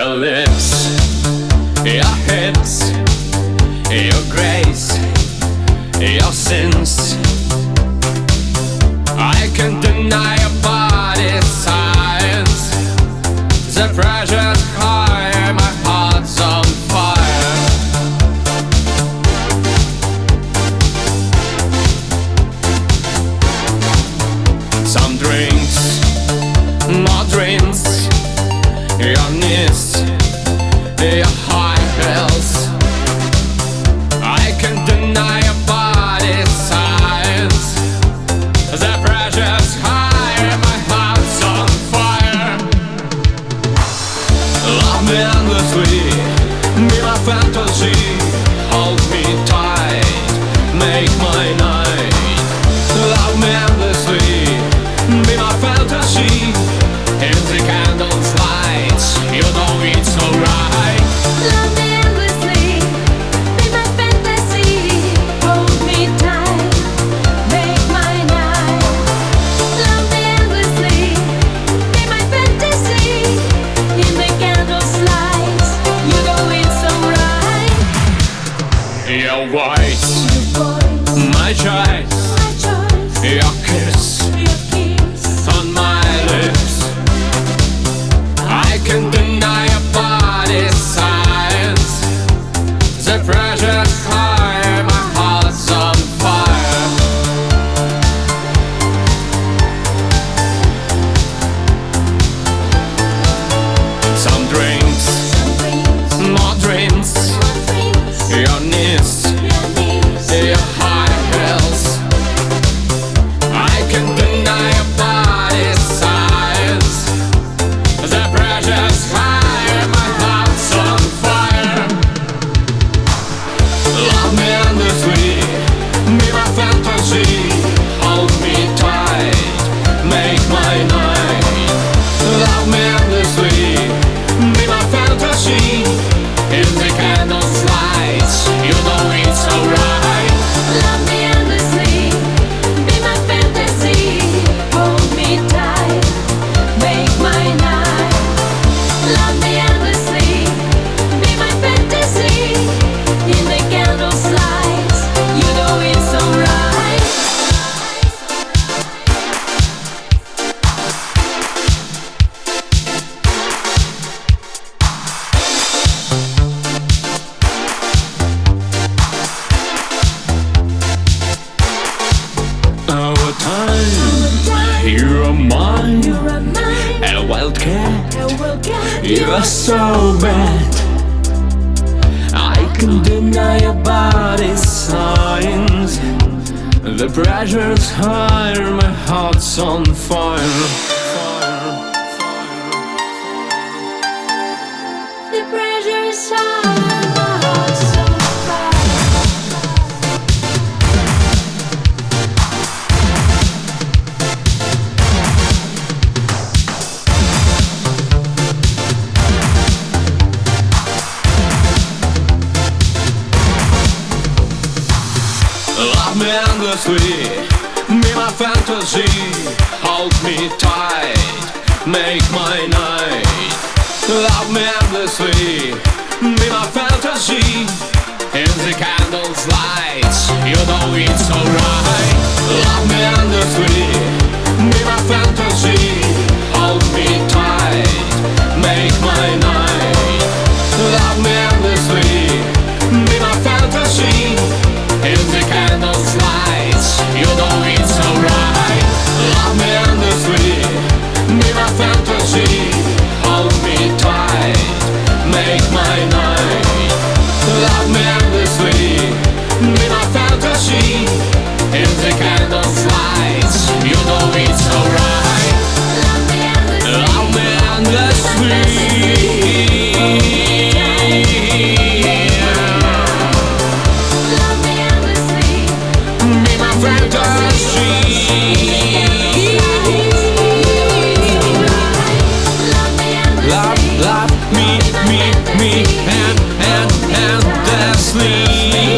Your lips, your hips, your grace, your sins. I can't deny your body size. The pressure's high, my heart's on fire. Some drinks, more drinks. Your knees, your high heels. I can't deny your body size. The pressure's high, my heart's on fire. Love me endlessly, be my fantasy. Hold me tight, make my night. Love me endlessly, be my fantasy. In the candles lights, you know it's alright. Love me endlessly, be my fantasy. Hold me tight, make my night. Love me endlessly, be my fantasy. In the candles lights, you know it's alright. Your voice, my choice, your kiss on my lips. I can't deny your body size. The pressure's high, my heart's on fire. Some drinks, more drinks. Your knees, your high heels. I can't deny your body size. The pressure's high, my heart's on fire. Love me endlessly, be my fantasy. Hold me tight, make my night. Love me endlessly, be my fantasy. In the candles lights, you know it's alright. Love me endlessly, be my fantasy. Hold me tight, make my night. Love me endlessly, be my fantasy. In the candles lights, you know it's alright. Our time, you are mine. A wildcat, you are so bad. I can deny your body signs. The pressure's higher, my heart's on fire. The pressure's high, my heart's on fire. Love me endlessly, be my fantasy. Hold me tight, make my night. Love me endlessly, be my fantasy. In the candles lights, you know it's alright. Love me endlessly, be my fantasy. Hold me tight, make my night. Love me endlessly, be my fantasy. In the candles lights, you know it's alright. Love me endlessly, be my fantasy. Hold me tight, make my night. Love me endlessly, be my fantasy. In the candles lights, you know it's alright. Love me endlessly. Love me, and endlessly.